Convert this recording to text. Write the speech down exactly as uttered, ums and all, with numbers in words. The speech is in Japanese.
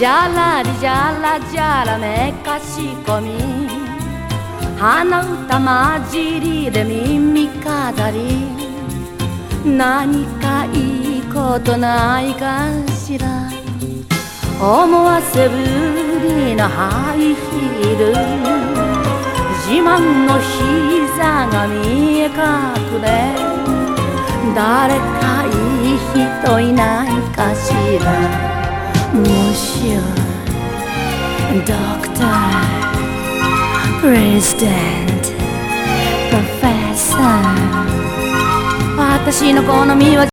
じゃらりじゃらじゃらめかしこみ、鼻歌混じりで耳飾り、何かいいことないかしら。思わせぶりなハイヒール、自慢の膝が見え隠れ、誰かいい人いないかしら。Monsieur Doctor President Professor、 私の好みは